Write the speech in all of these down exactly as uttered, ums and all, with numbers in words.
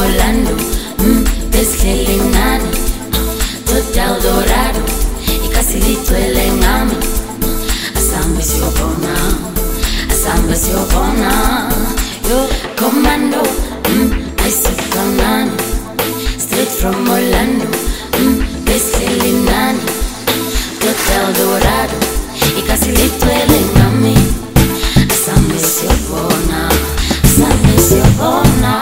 Orlando, mm, besihleli ngani, Total Dorado, ikasi ligcwele ngami. Asambe siyobona, asambe siyobona, yo commando, mm, ayisifanani, straight from Orlando, mm, besihleli ngani, Total Dorado, ikasi ligcwele ngami. Asambe siyobona, asambe siyobona.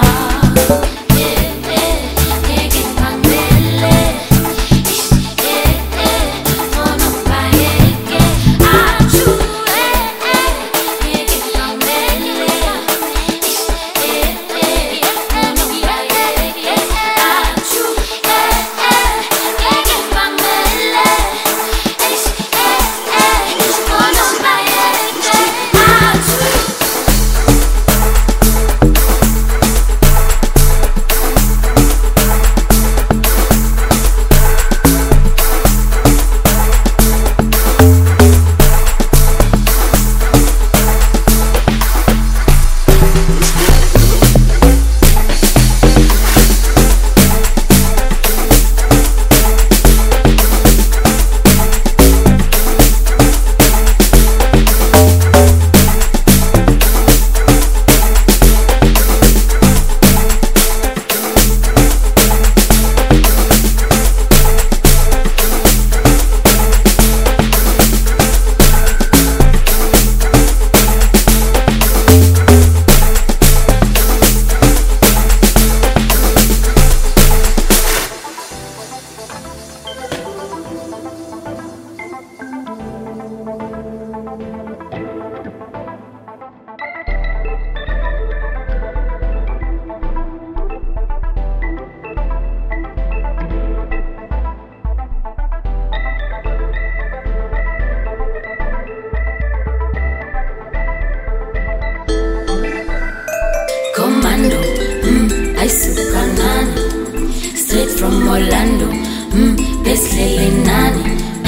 Commando, mm, ayisukanani, straight from Orlando, mm, besihleli ngani,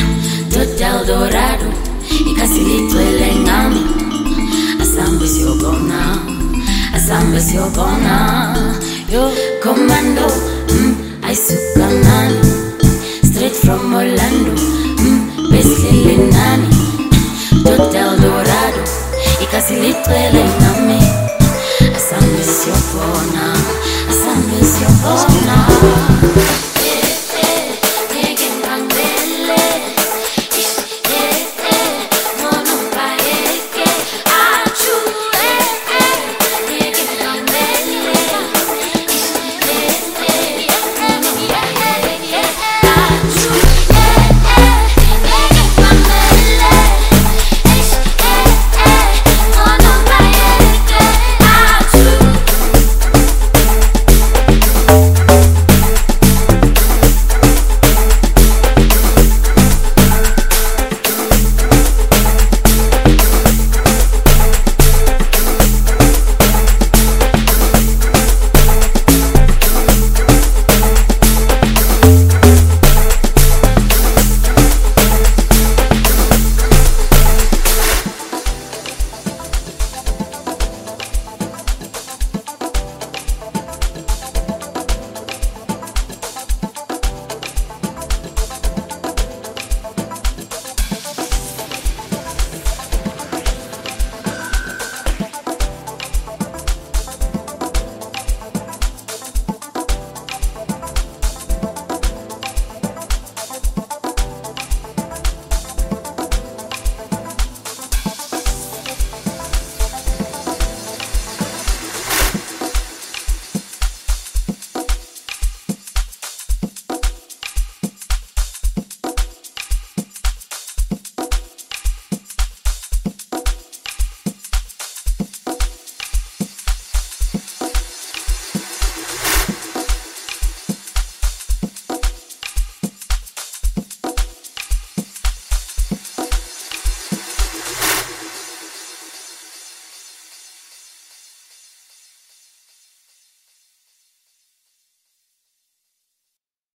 Total Dorado, ikasi ligcwele ngami. Asambe siyobona, asambe siyobona, yo commando, mm, ayisukanani, straight from Orlando, mm, besihleli ngani, Total Dorado, ikasi ligcwele ngami. Asambe siyobona, asambe siyobona.